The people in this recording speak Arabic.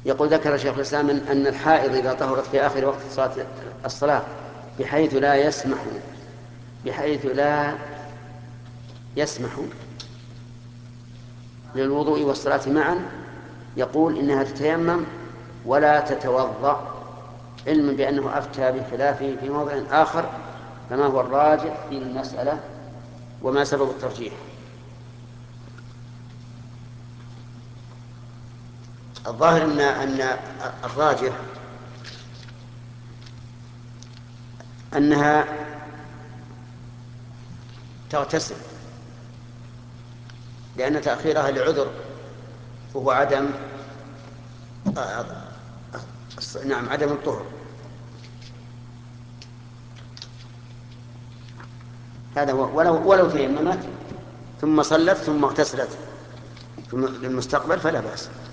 يقول ذكر شيخ الإسلام أن الحائض إذا طهرت في آخر وقت الصلاة بحيث لا يسمح للوضوء والصلاة معا، يقول إنها تتيمم ولا تتوضأ، علما بأنه أفتى بخلافه في موضع آخر. فما هو الراجح في المسألة وما سبب الترجيح؟ الظاهر أن الراجح أنها تغتسل، لأن تأخيرها لعذر، وهو عدم الطهر. هذا هو. ولو تيممت ثم صلت ثم اغتسلت ثم للمستقبل فلا بأس.